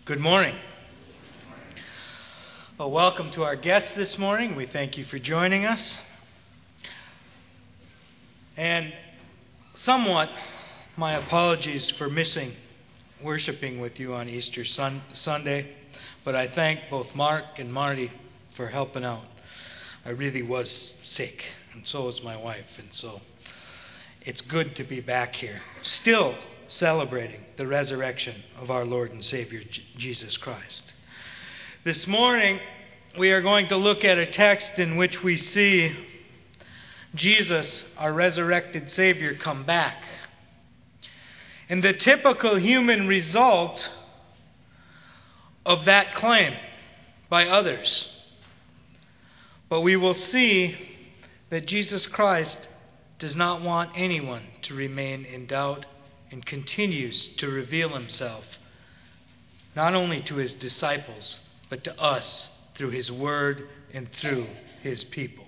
Good morning. Well, welcome to our guests this morning. We thank you for joining us. And somewhat, my apologies for missing worshiping with you on Easter Sunday, but I thank both Mark and Marty for helping out. I really was sick, and so was my wife, and so it's good to be back here, still celebrating the resurrection of our Lord and Savior, Jesus Christ. This morning, we are going to look at a text in which we see Jesus, our resurrected Savior, come back. And the typical human result of that claim by others. But we will see that Jesus Christ does not want anyone to remain in doubt and continues to reveal himself not only to his disciples, but to us through his word and through his people.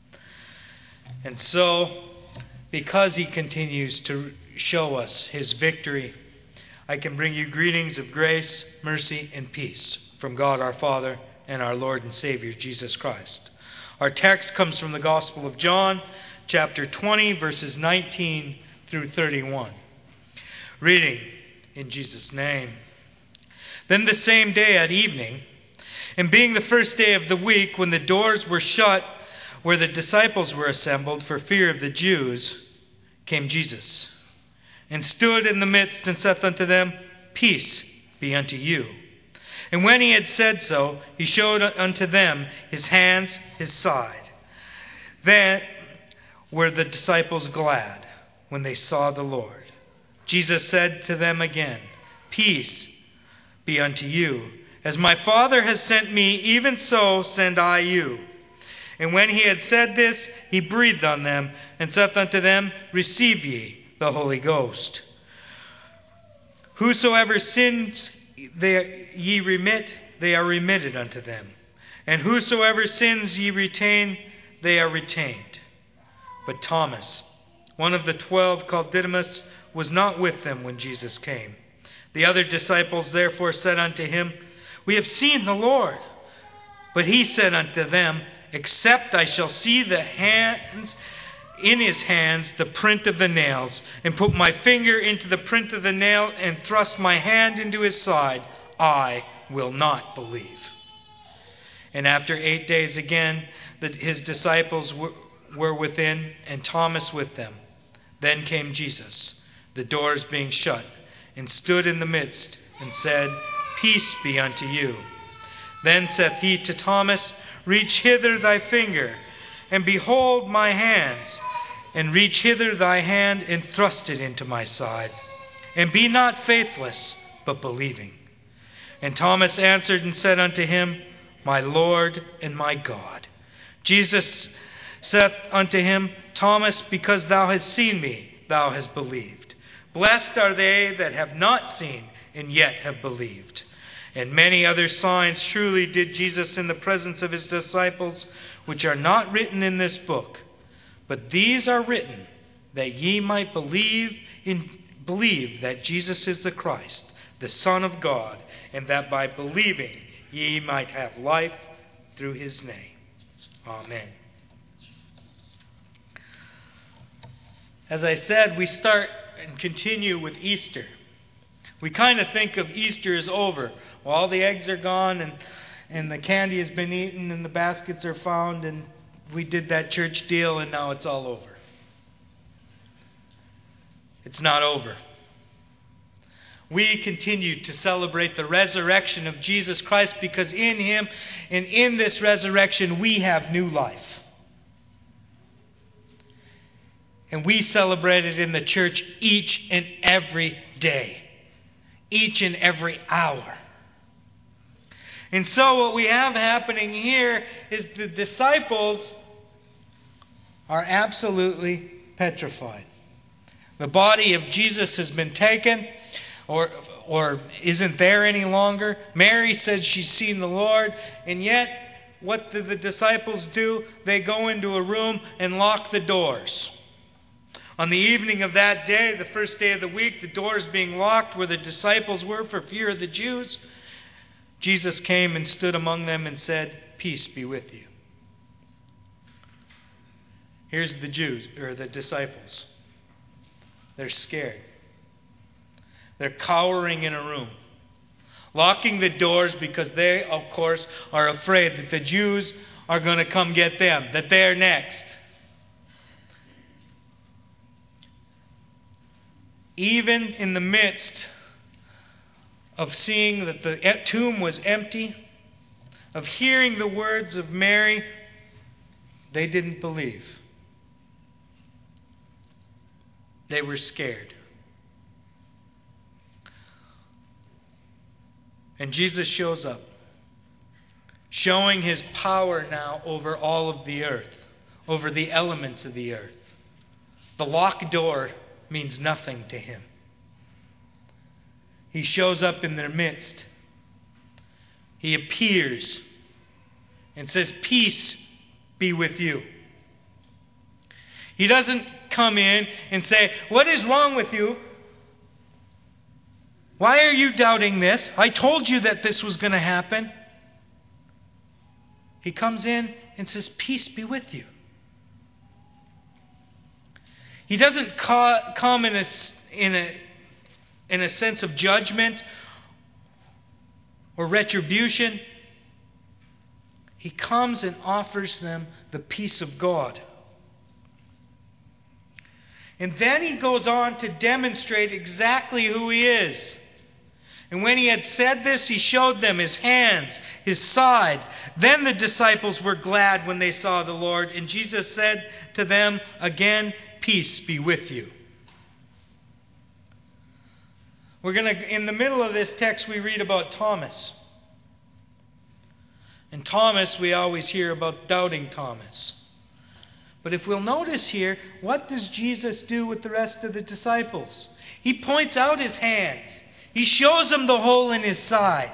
And so, because he continues to show us his victory, I can bring you greetings of grace, mercy, and peace from God our Father and our Lord and Savior, Jesus Christ. Our text comes from the Gospel of John, chapter 20, verses 19 through 31. Reading in Jesus' name. Then the same day at evening, and being the first day of the week, when the doors were shut where the disciples were assembled for fear of the Jews, came Jesus, and stood in the midst, and saith unto them, Peace be unto you. And when he had said so, he showed unto them his hands, his side. Then were the disciples glad when they saw the Lord. Jesus said to them again, Peace be unto you. As my Father has sent me, even so send I you. And when he had said this, he breathed on them, and saith unto them, Receive ye the Holy Ghost. Whosoever sins ye remit, they are remitted unto them. And whosoever sins ye retain, they are retained. But Thomas, one of the 12, called Didymus, was not with them when Jesus came. The other disciples therefore said unto him, We have seen the Lord. But he said unto them, Except I shall see the hands in his hands, the print of the nails, and put my finger into the print of the nail, and thrust my hand into his side, I will not believe. And after 8 days again, his disciples were within, and Thomas with them. Then came Jesus, the doors being shut, and stood in the midst, and said, Peace be unto you. Then saith he to Thomas, Reach hither thy finger, and behold my hands, and reach hither thy hand, and thrust it into my side. And be not faithless, but believing. And Thomas answered and said unto him, My Lord and my God. Jesus saith unto him, Thomas, because thou hast seen me, thou hast believed. Blessed are they that have not seen, and yet have believed. And many other signs truly did Jesus in the presence of his disciples, which are not written in this book. But these are written, that ye might believe that Jesus is the Christ, the Son of God, and that by believing ye might have life through his name. Amen. As I said, we start and continue with Easter. We kind of think of Easter as over. Well, all the eggs are gone, and the candy has been eaten, and the baskets are found, and we did that church deal, and now it's all over. It's not over. We continue to celebrate the resurrection of Jesus Christ, because in him and in this resurrection we have new life. And we celebrate it in the church each and every day. Each and every hour. And so what we have happening here is the disciples are absolutely petrified. The body of Jesus has been taken or isn't there any longer. Mary said she's seen the Lord, and yet what do the disciples do? They go into a room and lock the doors. On the evening of that day, the first day of the week, the doors being locked where the disciples were for fear of the Jews, Jesus came and stood among them and said, "Peace be with you." Here's the Jews, or the disciples. They're scared. They're cowering in a room, locking the doors because they, of course, are afraid that the Jews are going to come get them, that they're next. Even in the midst of seeing that the tomb was empty, of hearing the words of Mary, they didn't believe. They were scared. And Jesus shows up, showing His power now over all of the earth, over the elements of the earth. The locked door means nothing to Him. He shows up in their midst. He appears and says, "Peace be with you." He doesn't come in and say, "What is wrong with you? Why are you doubting this? I told you that this was going to happen." He comes in and says, "Peace be with you." He doesn't come in a sense of judgment or retribution. He comes and offers them the peace of God. And then He goes on to demonstrate exactly who He is. And when He had said this, He showed them His hands, His side. Then the disciples were glad when they saw the Lord. And Jesus said to them again, "Peace be with you." In the middle of this text, we read about Thomas. And Thomas, we always hear about doubting Thomas. But if we'll notice here, what does Jesus do with the rest of the disciples? He points out His hands. He shows them the hole in His side.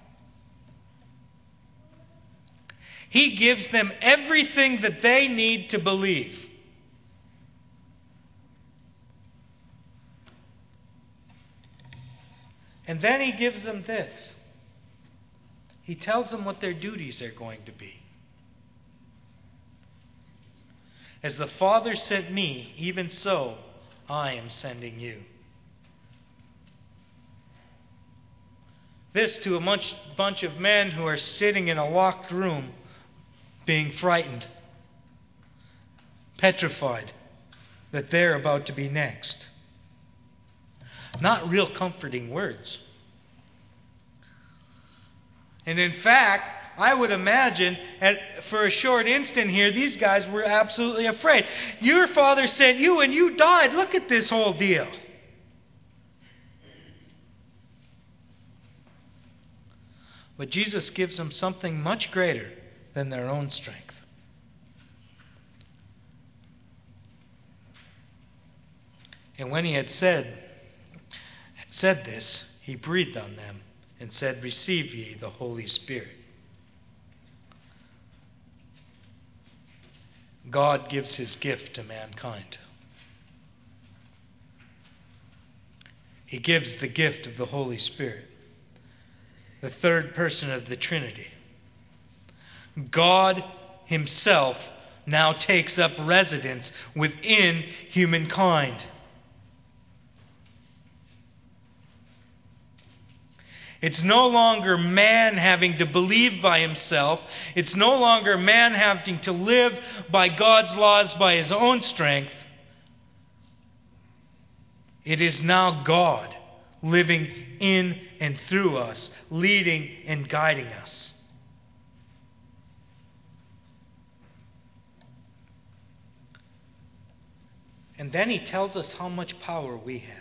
He gives them everything that they need to believe. And then He gives them this. He tells them what their duties are going to be. "As the Father sent me, even so I am sending you." This to a bunch of men who are sitting in a locked room, being frightened, petrified that they're about to be next. Not real comforting words. And in fact, I would imagine, for a short instant here, these guys were absolutely afraid. Your father sent you and you died. Look at this whole deal. But Jesus gives them something much greater than their own strength. And when He had said this, He breathed on them and said, "Receive ye the Holy Spirit." God gives His gift to mankind. He gives the gift of the Holy Spirit, the third person of the Trinity. God Himself now takes up residence within humankind. It's no longer man having to believe by himself. It's no longer man having to live by God's laws by his own strength. It is now God living in and through us, leading and guiding us. And then He tells us how much power we have.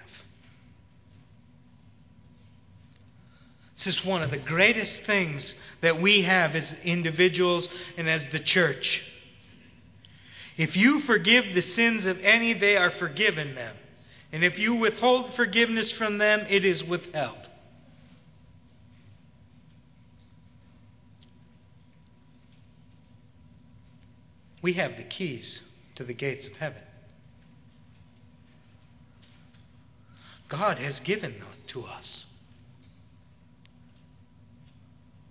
This is one of the greatest things that we have as individuals and as the church. If you forgive the sins of any, they are forgiven them. And if you withhold forgiveness from them, it is withheld. We have the keys to the gates of heaven. God has given that to us.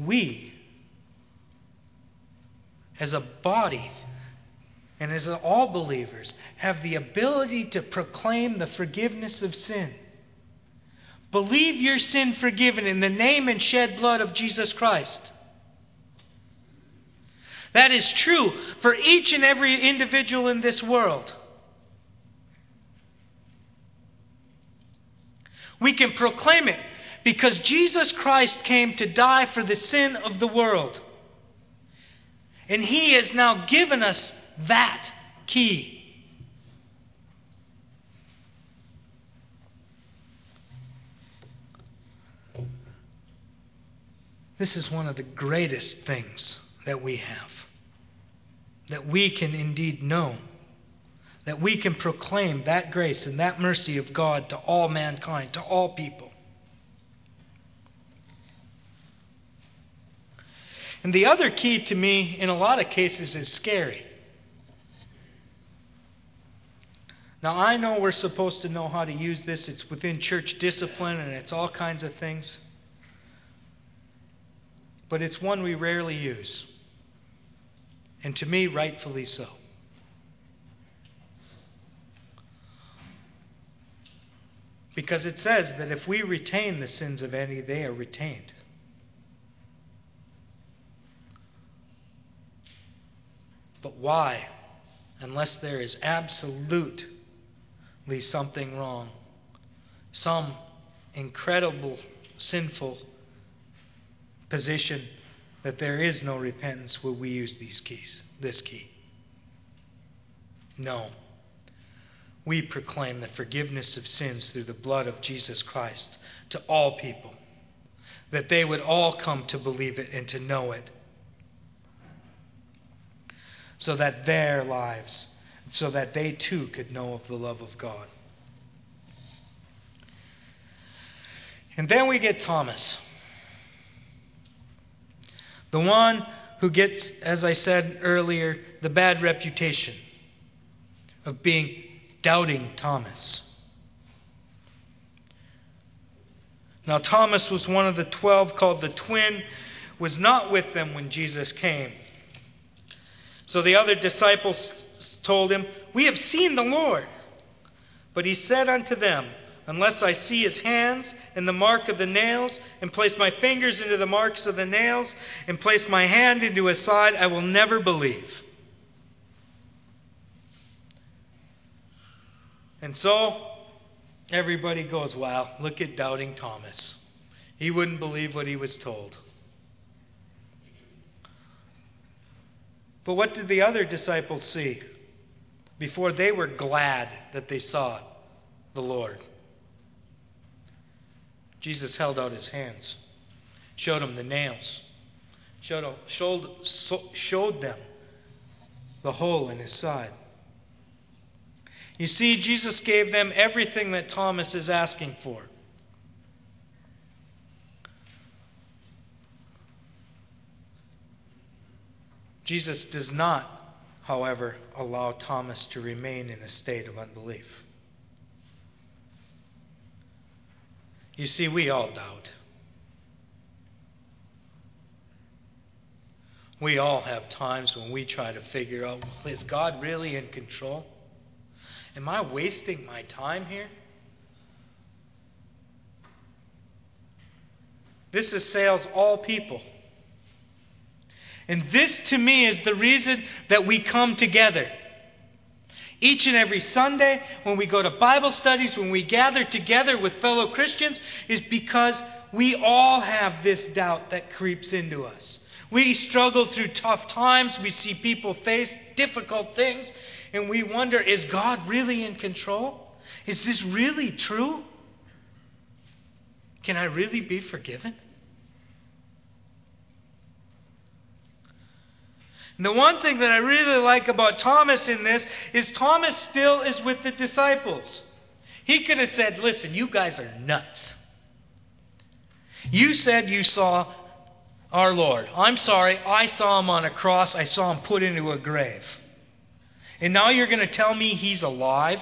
we, as a body, and as all believers, have the ability to proclaim the forgiveness of sin. Believe your sin forgiven in the name and shed blood of Jesus Christ. That is true for each and every individual in this world. We can proclaim it because Jesus Christ came to die for the sin of the world. And He has now given us that key. This is one of the greatest things that we have. That we can indeed know. That we can proclaim that grace and that mercy of God to all mankind, to all people. And the other key to me, in a lot of cases, is scary. Now, I know we're supposed to know how to use this. It's within church discipline and it's all kinds of things. But it's one we rarely use. And to me, rightfully so. Because it says that if we retain the sins of any, they are retained. But why? Unless there is absolutely something wrong. Some incredible sinful position that there is no repentance, will we use this key? No. We proclaim the forgiveness of sins through the blood of Jesus Christ to all people, that they would all come to believe it and to know it, so that their lives, so that they too could know of the love of God. And then we get Thomas. The one who gets, as I said earlier, the bad reputation of being doubting Thomas. Now Thomas was one of the 12, called the twin, was not with them when Jesus came. So the other disciples told him, "We have seen the Lord." But he said unto them, "Unless I see his hands and the mark of the nails, and place my fingers into the marks of the nails, and place my hand into his side, I will never believe." And so everybody goes, "Wow, look at doubting Thomas. He wouldn't believe what he was told." But what did the other disciples see before they were glad that they saw the Lord? Jesus held out his hands, showed them the nails, showed them the hole in his side. You see, Jesus gave them everything that Thomas is asking for. Jesus does not, however, allow Thomas to remain in a state of unbelief. You see, we all doubt. We all have times when we try to figure out, is God really in control? Am I wasting my time here? This assails all people. And this, to me, is the reason that we come together. Each and every Sunday, when we go to Bible studies, when we gather together with fellow Christians, is because we all have this doubt that creeps into us. We struggle through tough times. We see people face difficult things. And we wonder, is God really in control? Is this really true? Can I really be forgiven? And the one thing that I really like about Thomas in this is Thomas still is with the disciples. He could have said, "Listen, you guys are nuts. You said you saw our Lord. I'm sorry, I saw him on a cross. I saw him put into a grave. And now you're going to tell me he's alive?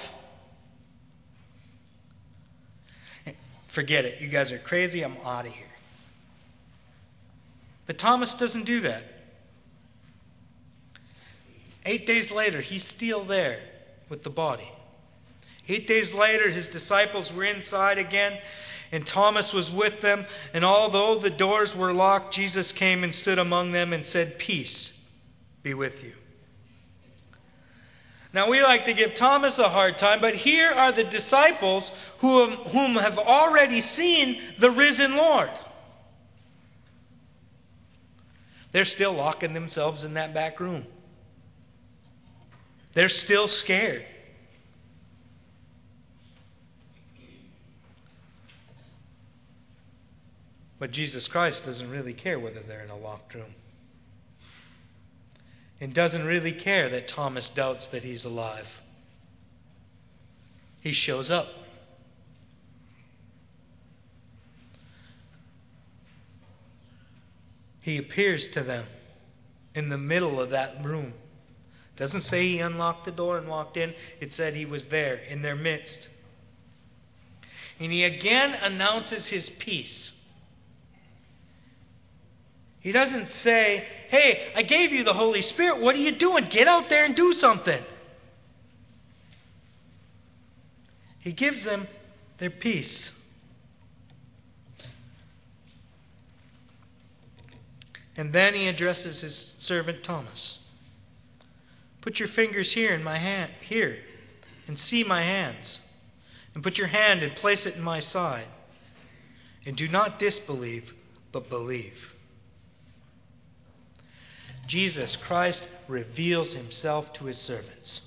Forget it. You guys are crazy. I'm out of here." But Thomas doesn't do that. 8 days later, he's still there with the body. 8 days later, his disciples were inside again, and Thomas was with them. And although the doors were locked, Jesus came and stood among them and said, "Peace be with you." Now, we like to give Thomas a hard time, but here are the disciples whom have already seen the risen Lord. They're still locking themselves in that back room. They're still scared. But Jesus Christ doesn't really care whether they're in a locked room. And doesn't really care that Thomas doubts that he's alive. He shows up. He appears to them in the middle of that room. It doesn't say he unlocked the door and walked in. It said he was there in their midst. And he again announces his peace. He doesn't say, "Hey, I gave you the Holy Spirit. What are you doing? Get out there and do something." He gives them their peace. And then he addresses his servant Thomas. "Put your fingers here in my hand, here, and see my hands. And put your hand and place it in my side. And do not disbelieve, but believe." Jesus Christ reveals himself to his servants.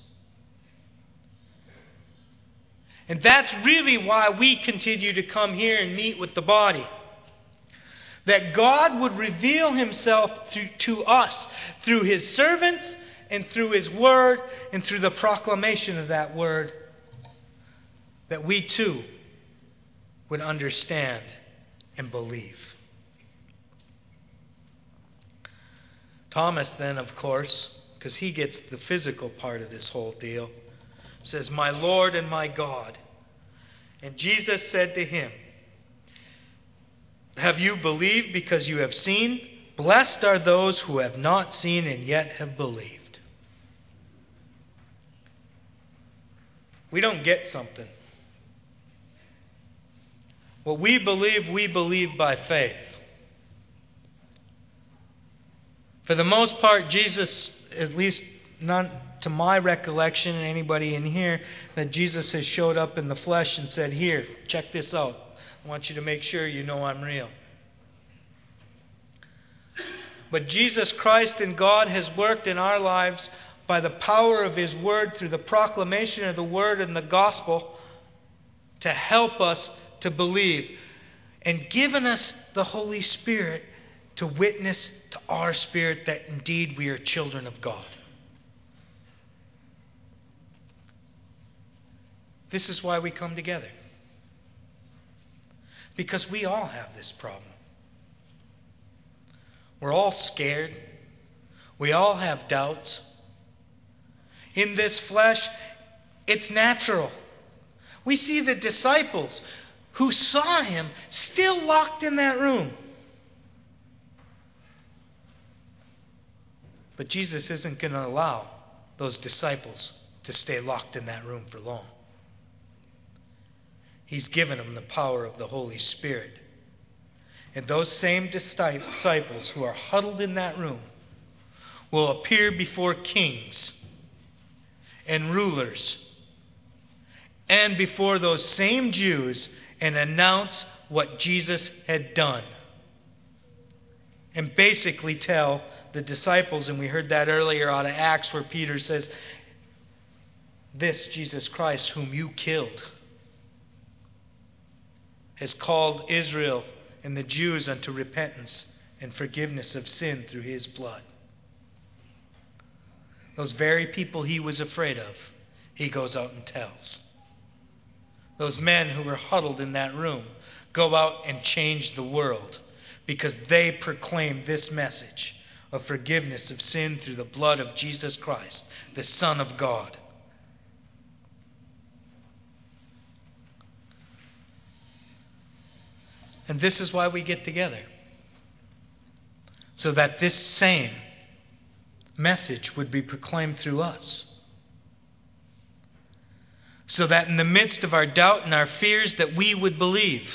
And that's really why we continue to come here and meet with the body. That God would reveal himself to us through his servants and through his word and through the proclamation of that word. That we too would understand and believe. Thomas then, of course, because he gets the physical part of this whole deal, says, "My Lord and my God." And Jesus said to him, "Have you believed because you have seen? Blessed are those who have not seen and yet have believed." We don't get something. What we believe by faith. For the most part, Jesus, at least not to my recollection and anybody in here, that Jesus has showed up in the flesh and said, "Here, check this out. I want you to make sure you know I'm real." But Jesus Christ and God has worked in our lives by the power of his word through the proclamation of the word and the gospel to help us to believe, and given us the Holy Spirit to witness to our spirit that indeed we are children of God. This is why we come together. Because we all have this problem. We're all scared. We all have doubts. In this flesh, it's natural. We see the disciples who saw him still locked in that room. But Jesus isn't going to allow those disciples to stay locked in that room for long. He's given them the power of the Holy Spirit. And those same disciples who are huddled in that room will appear before kings and rulers and before those same Jews and announce what Jesus had done. And basically tell the disciples, and we heard that earlier out of Acts where Peter says, "This Jesus Christ whom you killed has called Israel and the Jews unto repentance and forgiveness of sin through his blood." Those very people he was afraid of, he goes out and tells. Those men who were huddled in that room go out and change the world because they proclaim this message of forgiveness of sin through the blood of Jesus Christ, the Son of God. And this is why we get together. so that this same message would be proclaimed through us. So that in the midst of our doubt and our fears that we would believe.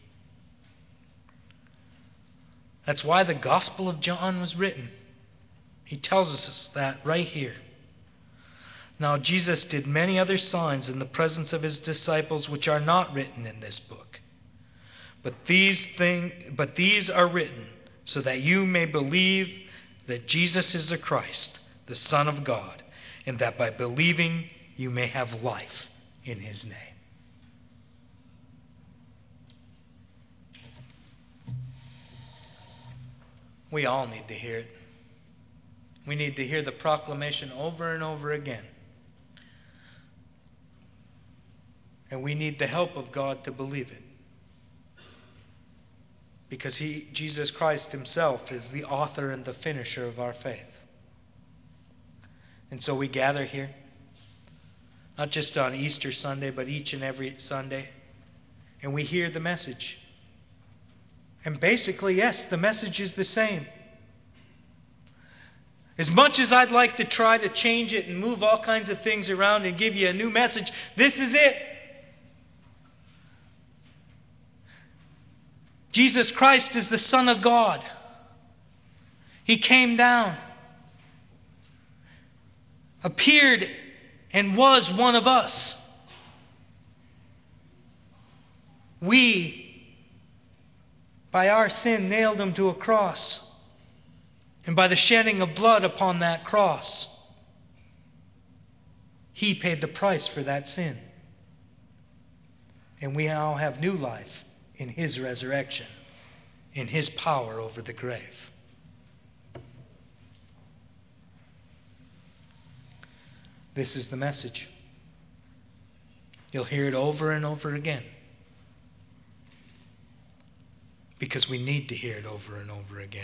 That's why the Gospel of John was written. He tells us that right here. Now Jesus did many other signs in the presence of his disciples which are not written in this book. But these are written so that you may believe that Jesus is the Christ, the Son of God, and that by believing you may have life in his name. We all need to hear it. We need to hear the proclamation over and over again. And we need the help of God to believe it. Because Jesus Christ himself is the author and the finisher of our faith. And so we gather here, not just on Easter Sunday, but each and every Sunday, and we hear the message. And basically, yes, the message is the same. As much as I'd like to try to change it and move all kinds of things around and give you a new message, this is it. Jesus Christ is the Son of God. He came down, appeared, and was one of us. We, by our sin, nailed him to a cross. And by the shedding of blood upon that cross, he paid the price for that sin. And we now have new life in his resurrection, in his power over the grave. This is the message. You'll hear it over and over again. Because we need to hear it over and over again.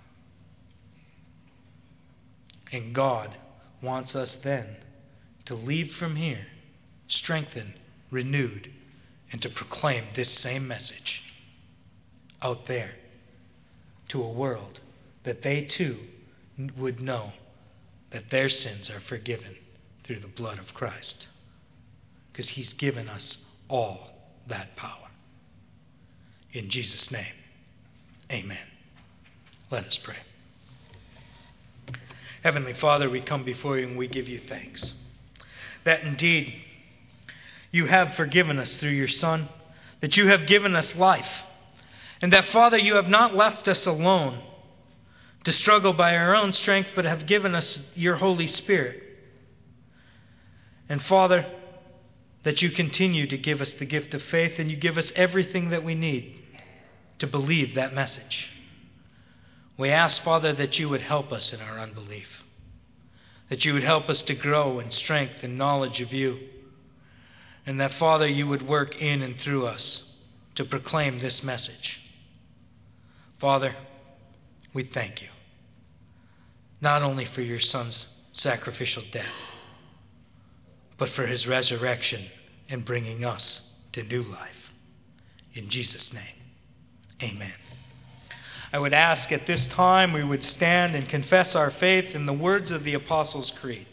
And God wants us then to leave from here strengthened, renewed, and to proclaim this same message out there to a world that they too would know that their sins are forgiven through the blood of Christ. Because he's given us all that power. In Jesus' name, amen. Let us pray. Heavenly Father, we come before you and we give you thanks that indeed you have forgiven us through your Son, that you have given us life, and that, Father, you have not left us alone to struggle by our own strength, but have given us your Holy Spirit. And Father, that you continue to give us the gift of faith and you give us everything that we need to believe that message. We ask, Father, that you would help us in our unbelief, that you would help us to grow in strength and knowledge of you, and that, Father, you would work in and through us to proclaim this message. Father, we thank you, not only for your Son's sacrificial death, but for his resurrection and bringing us to new life. In Jesus' name, amen. I would ask at this time we would stand and confess our faith in the words of the Apostles' Creed.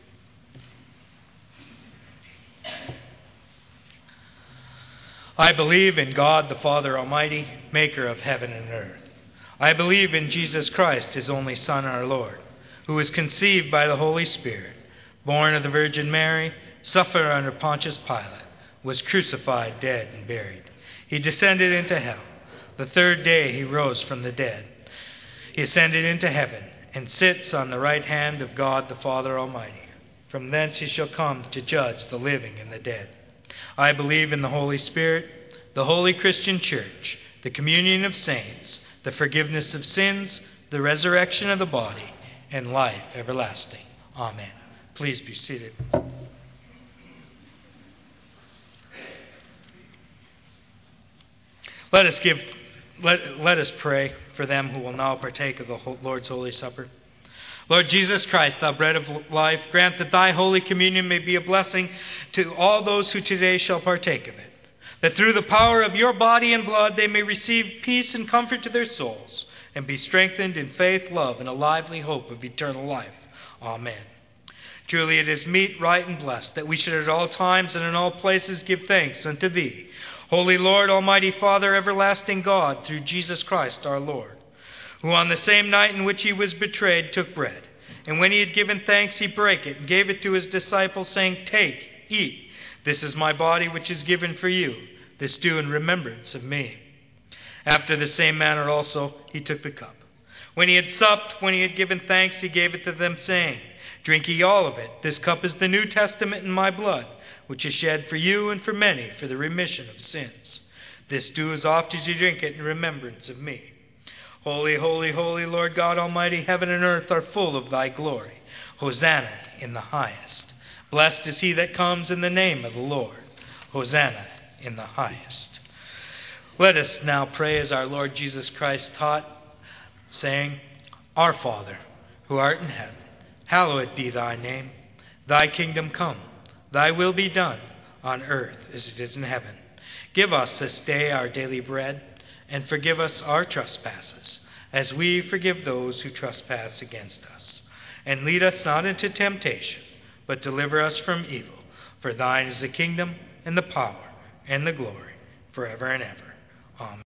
I believe in God the Father Almighty, maker of heaven and earth. I believe in Jesus Christ, his only Son, our Lord, who was conceived by the Holy Spirit, born of the Virgin Mary, suffered under Pontius Pilate, was crucified, dead, and buried. He descended into hell. The third day he rose from the dead. He ascended into heaven and sits on the right hand of God the Father Almighty. From thence he shall come to judge the living and the dead. I believe in the Holy Spirit, the holy Christian church, the communion of saints, the forgiveness of sins, the resurrection of the body, and life everlasting. Amen. Please be seated. Let us pray for them who will now partake of the Lord's Holy Supper. Lord Jesus Christ, thou bread of life, grant that thy Holy Communion may be a blessing to all those who today shall partake of it, that through the power of your body and blood they may receive peace and comfort to their souls, and be strengthened in faith, love, and a lively hope of eternal life. Amen. Truly it is meet, right, and blessed that we should at all times and in all places give thanks unto Thee, Holy Lord, Almighty Father, everlasting God, through Jesus Christ our Lord, who on the same night in which He was betrayed took bread, and when He had given thanks, He brake it and gave it to His disciples, saying, Take, eat, this is my body which is given for you. This do in remembrance of me. After the same manner also He took the cup. When He had supped, when He had given thanks, He gave it to them, saying, Drink ye all of it. This cup is the New Testament in my blood, which is shed for you and for many for the remission of sins. This do as oft as you drink it in remembrance of me. Holy, holy, holy, Lord God Almighty, heaven and earth are full of Thy glory. Hosanna in the highest. Blessed is he that comes in the name of the Lord. Hosanna in the highest. Let us now pray as our Lord Jesus Christ taught, saying, Our Father, who art in heaven, hallowed be Thy name. Thy kingdom come, Thy will be done, on earth as it is in heaven. Give us this day our daily bread, and forgive us our trespasses, as we forgive those who trespass against us. And lead us not into temptation, but deliver us from evil. For Thine is the kingdom, and the power, and the glory, forever and ever. Amen.